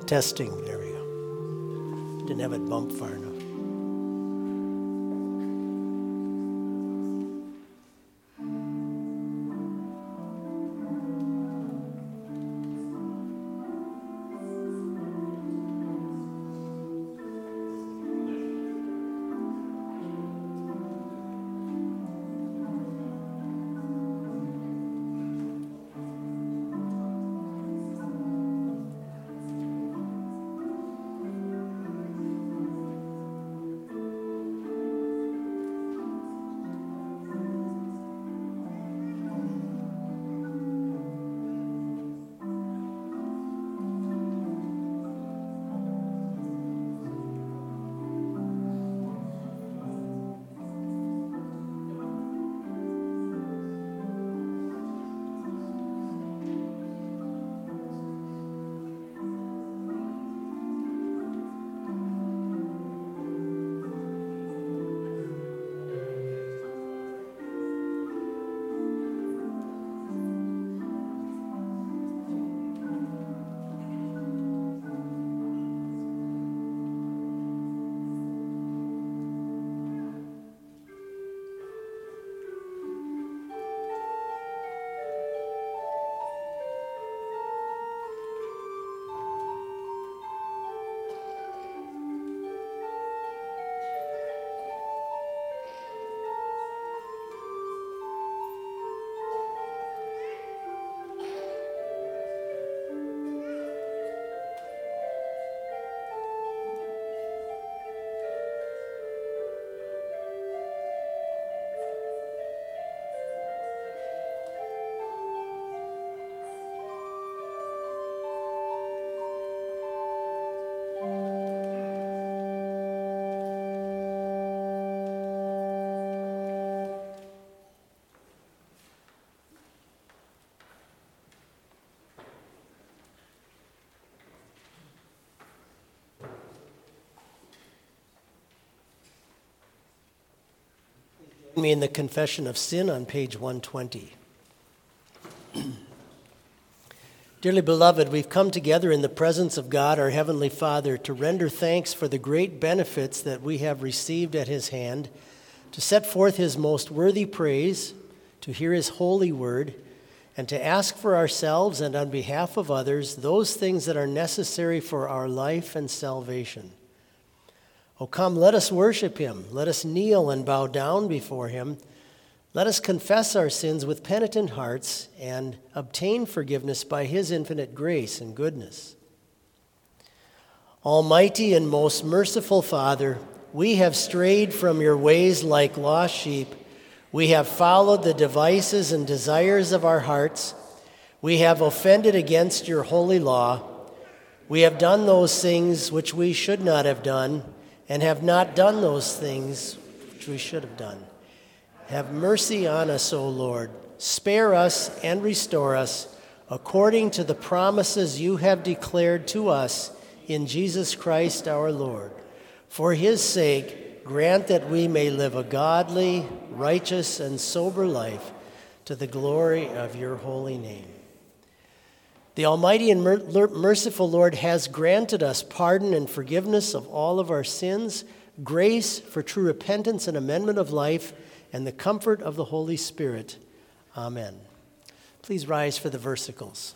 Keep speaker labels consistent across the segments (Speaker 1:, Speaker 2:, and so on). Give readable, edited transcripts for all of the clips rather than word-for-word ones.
Speaker 1: Testing. There we go. Didn't have it bumped far enough. Me in the Confession of Sin on page 120. Dearly beloved, we've come together in the presence of God, our Heavenly Father, to render thanks for the great benefits that we have received at His hand, to set forth His most worthy praise, to hear His holy word, and to ask for ourselves and on behalf of others those things that are necessary for our life and salvation. Oh, come, let us worship Him. Let us kneel and bow down before Him. Let us confess our sins with penitent hearts and obtain forgiveness by His infinite grace and goodness. Almighty and most merciful Father, we have strayed from your ways like lost sheep. We have followed the devices and desires of our hearts. We have offended against your holy law. We have done those things which we should not have done, and have not done those things which we should have done. Have mercy on us, O Lord. Spare us and restore us according to the promises you have declared to us in Jesus Christ our Lord. For His sake, grant that we may live a godly, righteous, and sober life to the glory of your holy name. The Almighty and merciful Lord has granted us pardon and forgiveness of all of our sins, grace for true repentance and amendment of life, and the comfort of the Holy Spirit. Amen. Please rise for the versicles.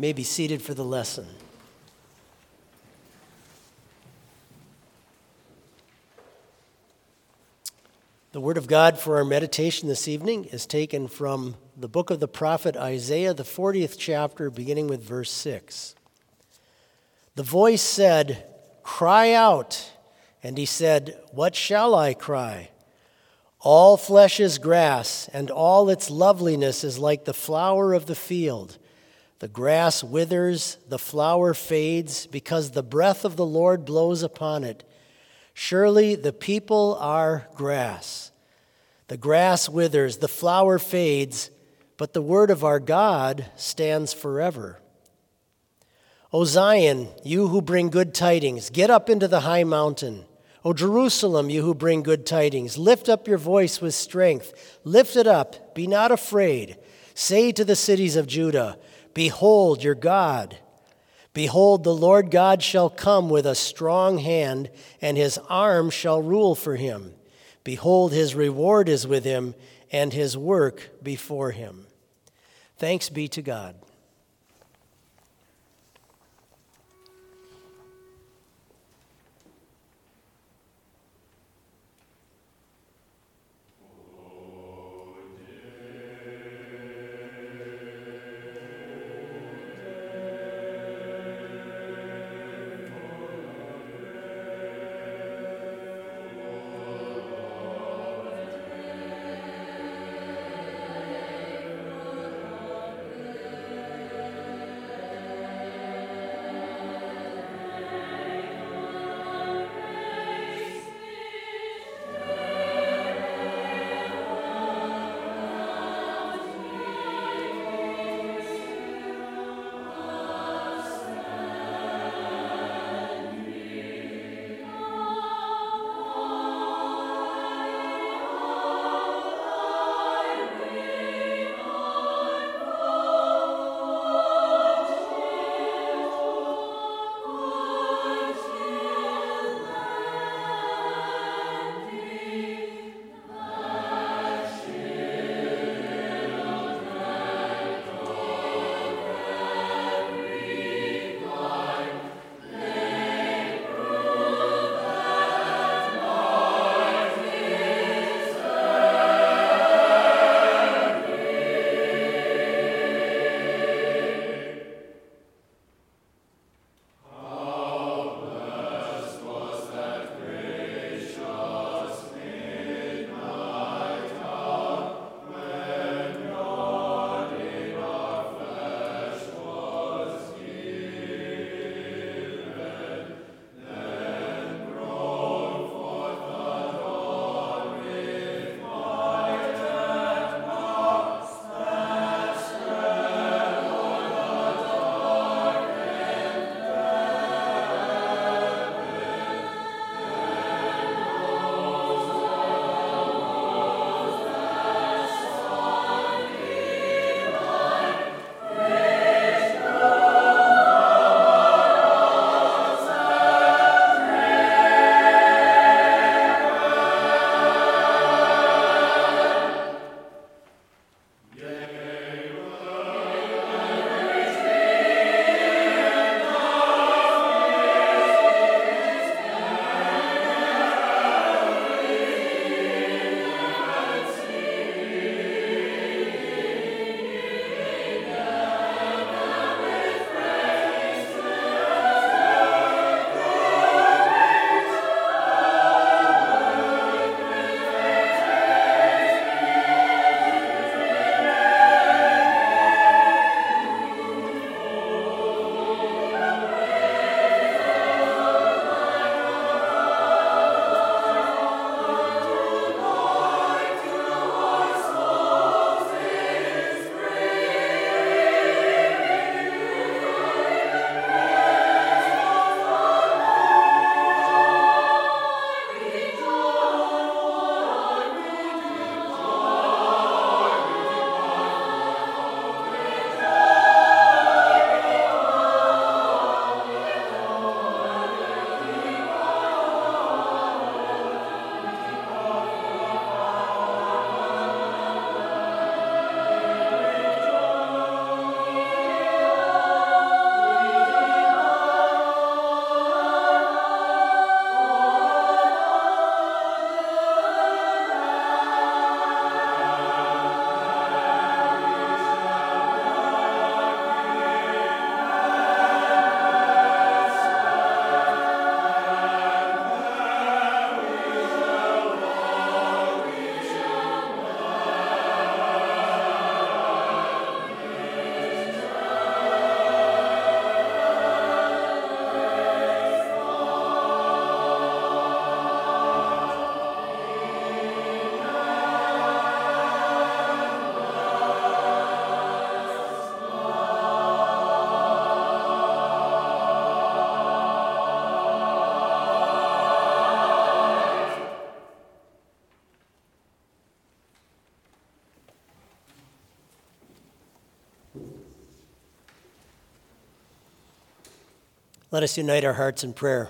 Speaker 1: may be seated for the lesson. The word of God for our meditation this evening is taken from the book of the prophet Isaiah, the 40th chapter, beginning with verse 6. The voice said, "Cry out." And he said, "What shall I cry? All flesh is grass, and all its loveliness is like the flower of the field. The grass withers, the flower fades, because the breath of the Lord blows upon it. Surely the people are grass. The grass withers, the flower fades, but the word of our God stands forever. O Zion, you who bring good tidings, get up into the high mountain. O Jerusalem, you who bring good tidings, lift up your voice with strength. Lift it up, be not afraid. Say to the cities of Judah, behold your God. Behold, the Lord God shall come with a strong hand, and his arm shall rule for him. Behold, his reward is with him, and his work before him. Thanks be to God. Let us unite our hearts in prayer.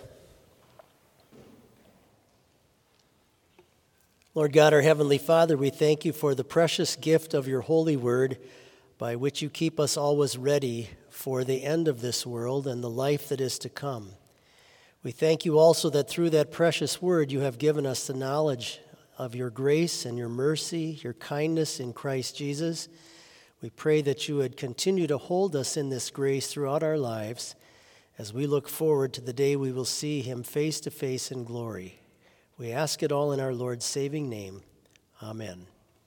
Speaker 1: Lord God, our Heavenly Father, we thank you for the precious gift of your holy word by which you keep us always ready for the end of this world and the life that is to come. We thank you also that through that precious word you have given us the knowledge of your grace and your mercy, your kindness in Christ Jesus. We pray that you would continue to hold us in this grace throughout our lives as we look forward to the day we will see him face to face in glory. We ask it all in our Lord's saving name. Amen.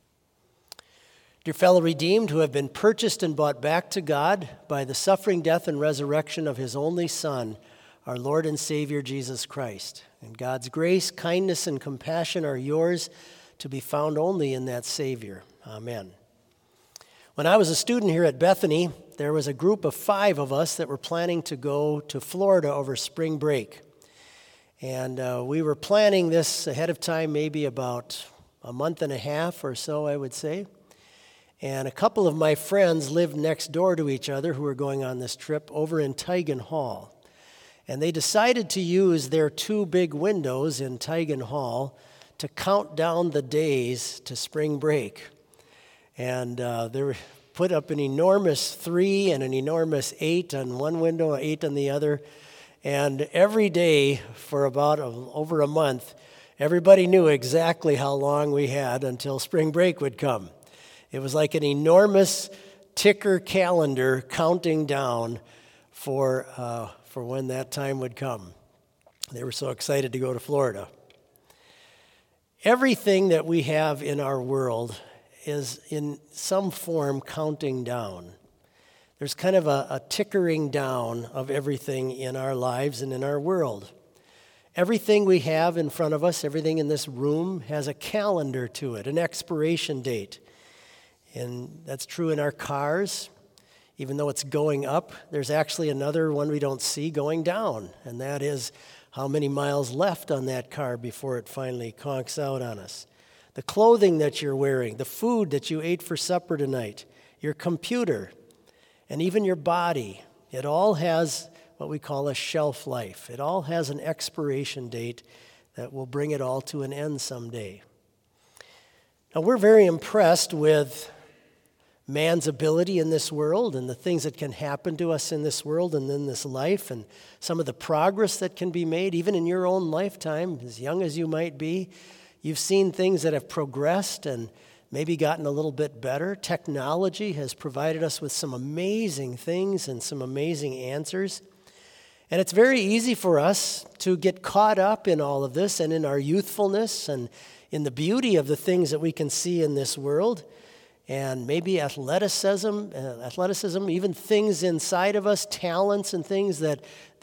Speaker 1: Dear fellow redeemed who have been purchased and bought back to God by the suffering, death, and resurrection of his only Son, our Lord and Savior Jesus Christ. And God's grace, kindness, and compassion are yours to be found only in that Savior. Amen. When I was a student here at Bethany, there was a group of 5 of us that were planning to go to Florida over spring break. And we were planning this ahead of time, maybe about a month and a half or so, I would say. And a couple of my friends lived next door to each other who were going on this trip over in Teigen Hall. And they decided to use their 2 big windows in Teigen Hall to count down the days to spring break. And they put up an enormous 3 and an enormous 8 on one window, 8 on the other. And every day for about over a month, everybody knew exactly how long we had until spring break would come. It was like an enormous ticker calendar counting down for when that time would come. They were so excited to go to Florida. Everything that we have in our world is in some form counting down. There's kind of a tickering down of everything in our lives and in our world. Everything we have in front of us, everything in this room, has a calendar to it, an expiration date. And that's true in our cars. Even though it's going up, there's actually another one we don't see going down, and that is how many miles left on that car before it finally conks out on us. The clothing that you're wearing, the food that you ate for supper tonight, your computer, and even your body, it all has what we call a shelf life. It all has an expiration date that will bring it all to an end someday. Now, we're very impressed with man's ability in this world and the things that can happen to us in this world and in this life and some of the progress that can be made even in your own lifetime, as young as you might be. You've seen things that have progressed and maybe gotten a little bit better. Technology has provided us with some amazing things and some amazing answers. And it's very easy for us to get caught up in all of this and in our youthfulness and in the beauty of the things that we can see in this world. And maybe athleticism, even things inside of us, talents and things that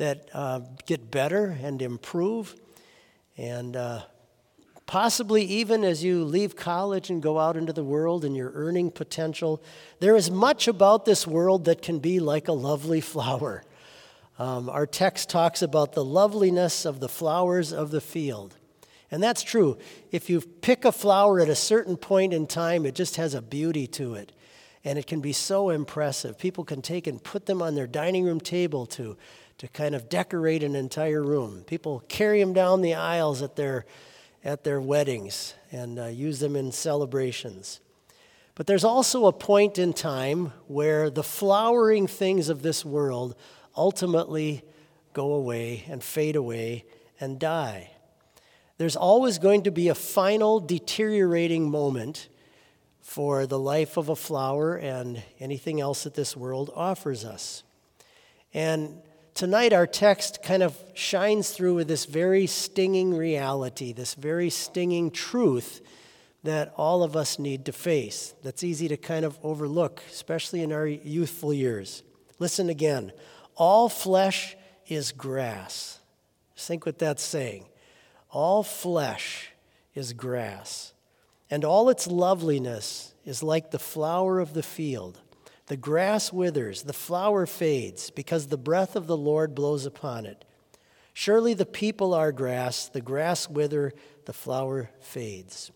Speaker 1: get better and improve. And possibly even as you leave college and go out into the world and your earning potential, there is much about this world that can be like a lovely flower. Our text talks about the loveliness of the flowers of the field. And that's true. If you pick a flower at a certain point in time, it just has a beauty to it. And it can be so impressive. People can take and put them on their dining room table to kind of decorate an entire room. People carry them down the aisles at their weddings and use them in celebrations. But there's also a point in time where the flowering things of this world ultimately go away and fade away and die. There's always going to be a final deteriorating moment for the life of a flower and anything else that this world offers us. And tonight our text kind of shines through with this very stinging reality, this very stinging truth that all of us need to face. That's easy to kind of overlook, especially in our youthful years. Listen again. All flesh is grass. Just think what that's saying. All flesh is grass, and all its loveliness is like the flower of the field. The grass withers, the flower fades, because the breath of the Lord blows upon it. Surely the people are grass, the grass wither, the flower fades.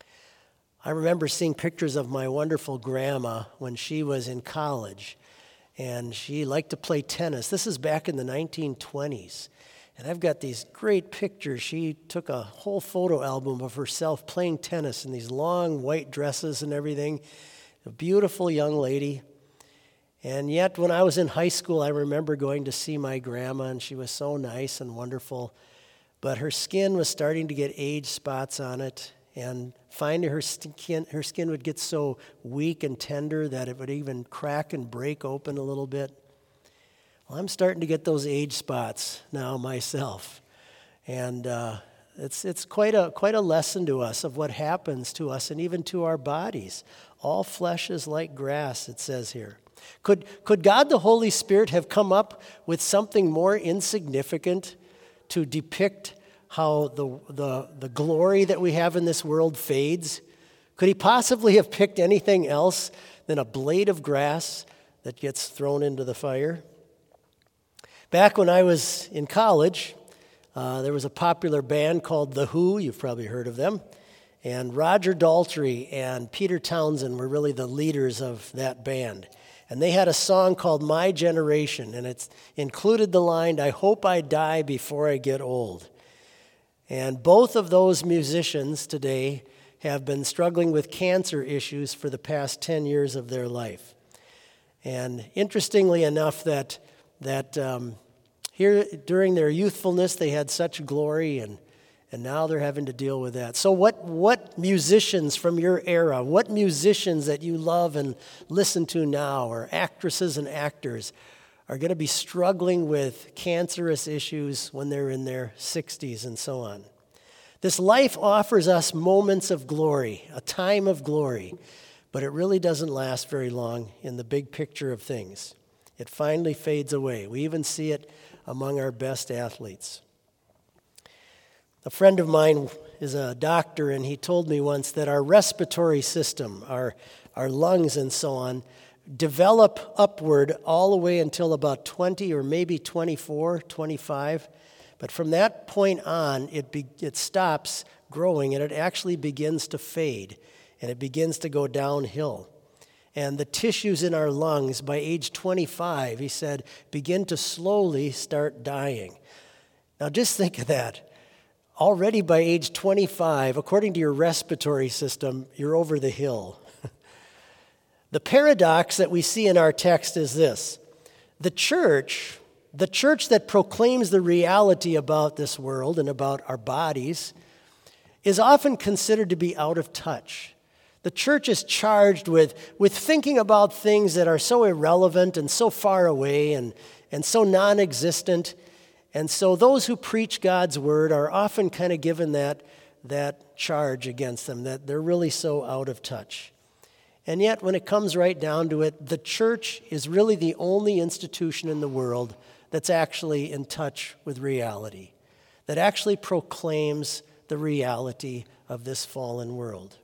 Speaker 1: I remember seeing pictures of my wonderful grandma when she was in college. and she liked to play tennis. This is back in the 1920s. And I've got these great pictures. She took a whole photo album of herself playing tennis in these long white dresses and everything. A beautiful young lady. And yet, when I was in high school, I remember going to see my grandma, and she was so nice and wonderful. But her skin was starting to get age spots on it. And finally, her skin would get so weak and tender that it would even crack and break open a little bit. Well, I'm starting to get those age spots now myself. And it's quite a lesson to us of what happens to us and even to our bodies. All flesh is like grass, it says here. Could God the Holy Spirit have come up with something more insignificant to depict how the glory that we have in this world fades? Could he possibly have picked anything else than a blade of grass that gets thrown into the fire? Back when I was in college, there was a popular band called The Who. You've probably heard of them. And Roger Daltrey and Peter Townsend were really the leaders of that band. And they had a song called My Generation, and it included the line, "I hope I die before I get old." And both of those musicians today have been struggling with cancer issues for the past 10 years of their life. And interestingly enough, that here during their youthfulness they had such glory, and now they're having to deal with that. So what musicians from your era, what musicians that you love and listen to now, or actresses and actors, are going to be struggling with cancerous issues when they're in their 60s and so on? This life offers us moments of glory, a time of glory, but it really doesn't last very long in the big picture of things. It finally fades away. We even see it among our best athletes. A friend of mine is a doctor, and he told me once that our respiratory system, our lungs and so on, develop upward all the way until about 20 or maybe 24, 25. But from that point on, it stops growing, and it actually begins to fade, and it begins to go downhill. And the tissues in our lungs, by age 25, he said, begin to slowly start dying. Now just think of that. Already by age 25, according to your respiratory system, you're over the hill. The paradox that we see in our text is this. The church that proclaims the reality about this world and about our bodies is often considered to be out of touch. The church is charged with thinking about things that are so irrelevant and so far away and so non-existent. And so those who preach God's word are often kind of given that charge against them, that they're really so out of touch. And yet, when it comes right down to it, the church is really the only institution in the world that's actually in touch with reality, that actually proclaims the reality of this fallen world.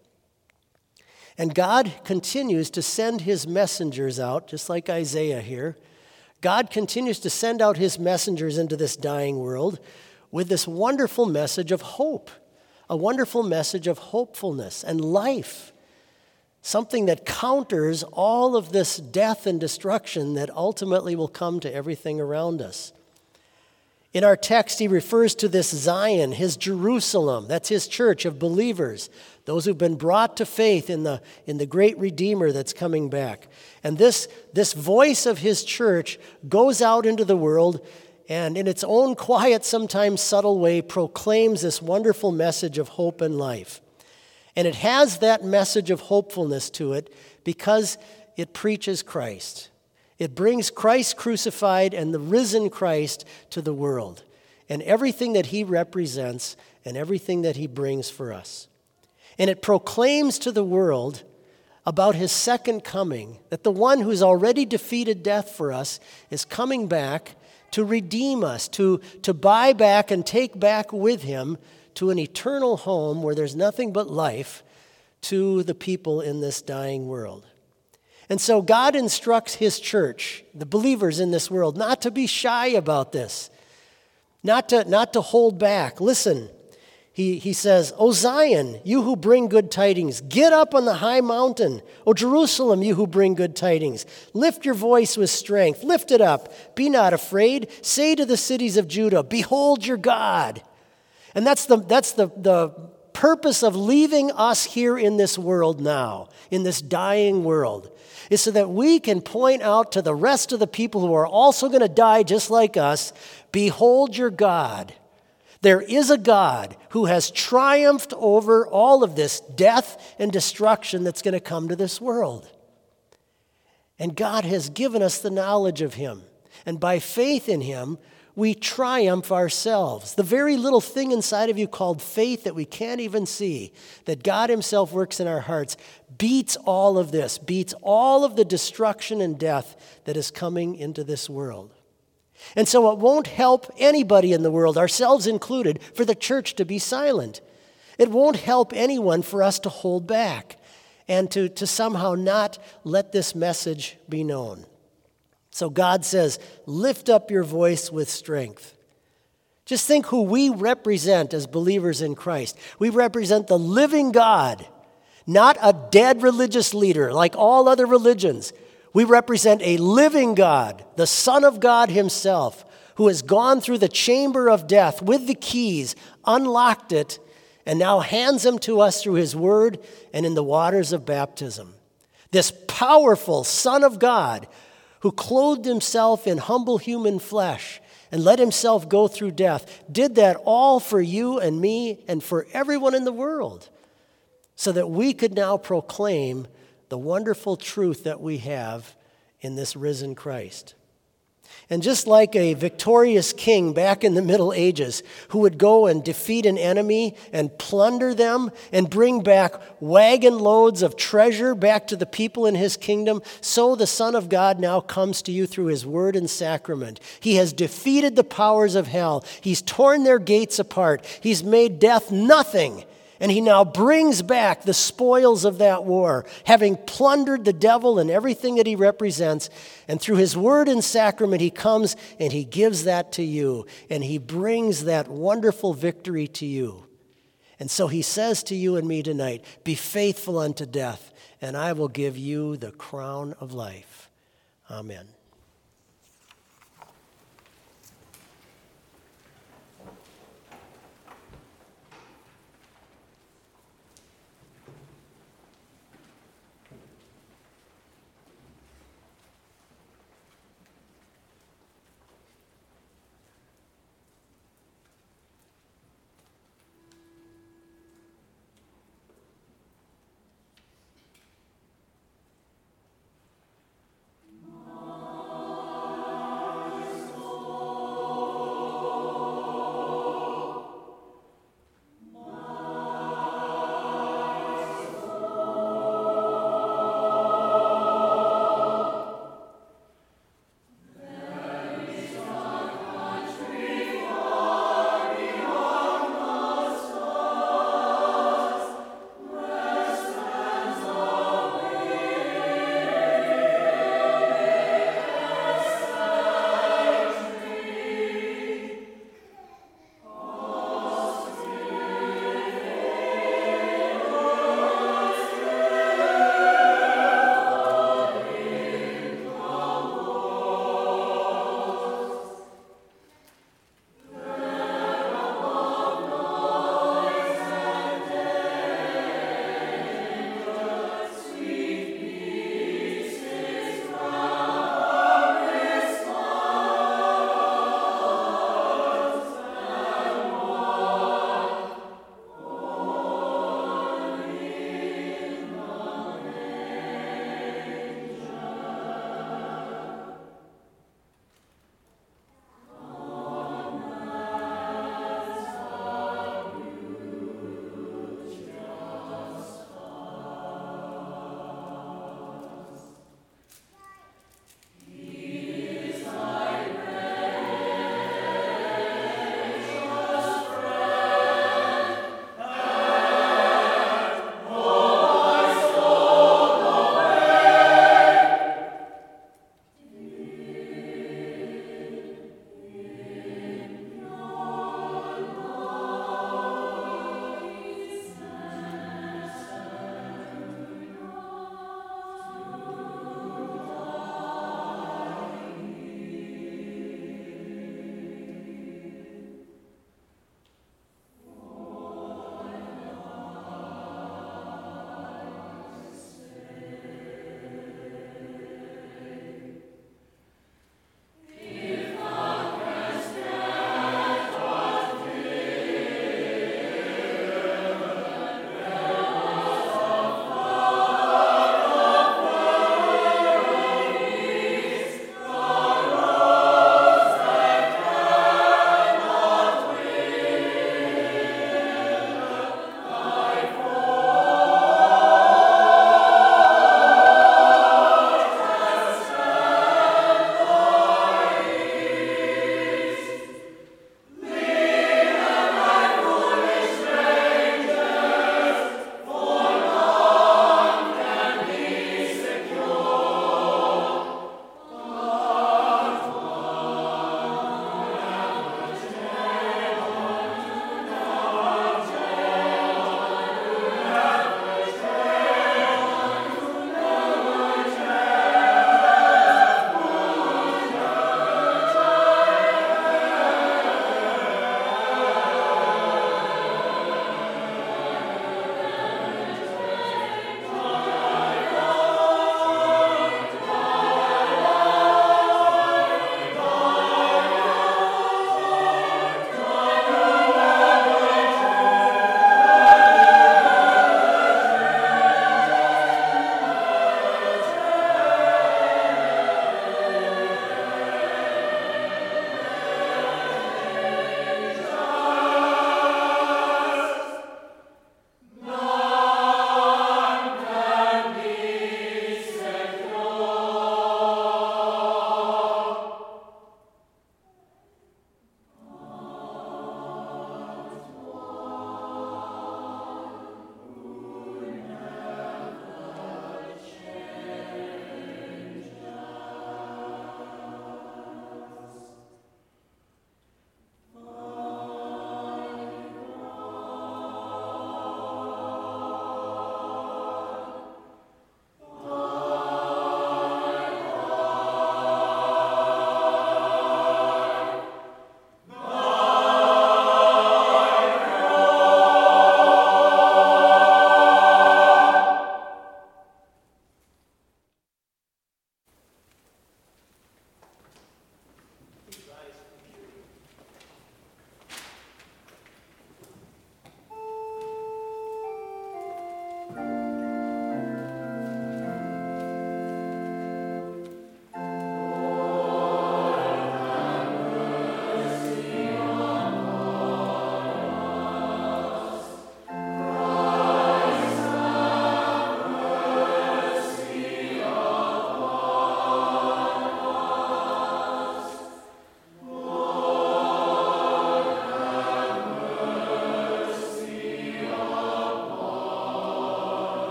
Speaker 1: And God continues to send his messengers out, just like Isaiah here. God continues to send out his messengers into this dying world with this wonderful message of hope, a wonderful message of hopefulness and life, something that counters all of this death and destruction that ultimately will come to everything around us. In our text, he refers to this Zion, his Jerusalem. That's his church of believers, those who've been brought to faith in the great Redeemer that's coming back. And this voice of his church goes out into the world and in its own quiet, sometimes subtle way, proclaims this wonderful message of hope and life. And it has that message of hopefulness to it because it preaches Christ. It brings Christ crucified and the risen Christ to the world and everything that he represents and everything that he brings for us. And it proclaims to the world about his second coming, that the one who's already defeated death for us is coming back to redeem us, to buy back and take back with him to an eternal home where there's nothing but life to the people in this dying world. And so God instructs his church, the believers in this world, not to be shy about this, not to hold back. Listen, He says, O Zion, you who bring good tidings, get up on the high mountain. O Jerusalem, you who bring good tidings, lift your voice with strength. Lift it up. Be not afraid. Say to the cities of Judah, behold your God. And that's the purpose of leaving us here in this world now, in this dying world, is so that we can point out to the rest of the people who are also going to die just like us, behold your God. There is a God who has triumphed over all of this death and destruction that's going to come to this world. And God has given us the knowledge of him. And by faith in him, we triumph ourselves. The very little thing inside of you called faith that we can't even see, that God himself works in our hearts, beats all of this, beats all of the destruction and death that is coming into this world. And so it won't help anybody in the world, ourselves included, for the church to be silent. It won't help anyone for us to hold back and to somehow not let this message be known. So God says, lift up your voice with strength. Just think who we represent as believers in Christ. We represent the living God, not a dead religious leader like all other religions. We represent a living God, the Son of God himself, who has gone through the chamber of death with the keys, unlocked it, and now hands them to us through his word and in the waters of baptism. This powerful Son of God who clothed himself in humble human flesh and let himself go through death, did that all for you and me and for everyone in the world, so that we could now proclaim the wonderful truth that we have in this risen Christ. And just like a victorious king back in the Middle Ages who would go and defeat an enemy and plunder them and bring back wagon loads of treasure back to the people in his kingdom, so the Son of God now comes to you through his word and sacrament. He has defeated the powers of hell. He's torn their gates apart. He's made death nothing. And he now brings back the spoils of that war, having plundered the devil and everything that he represents. And through his word and sacrament, he comes and he gives that to you. And he brings that wonderful victory to you. And so he says to you and me tonight, be faithful unto death, and I will give you the crown of life. Amen.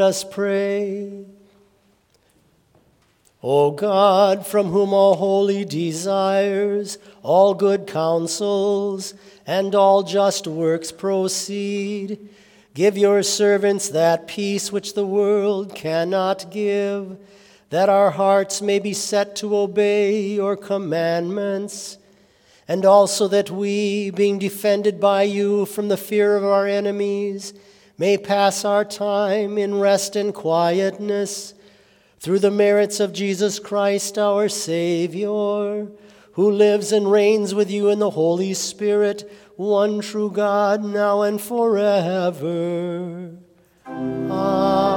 Speaker 1: us pray. O God, from whom all holy desires, all good counsels, and all just works proceed, give your servants that peace which the world cannot give, that our hearts may be set to obey your commandments, and also that we, being defended by you from the fear of our enemies, may pass our time in rest and quietness, through the merits of Jesus Christ our Savior, who lives and reigns with you in the Holy Spirit, one true God, now and forever. Amen.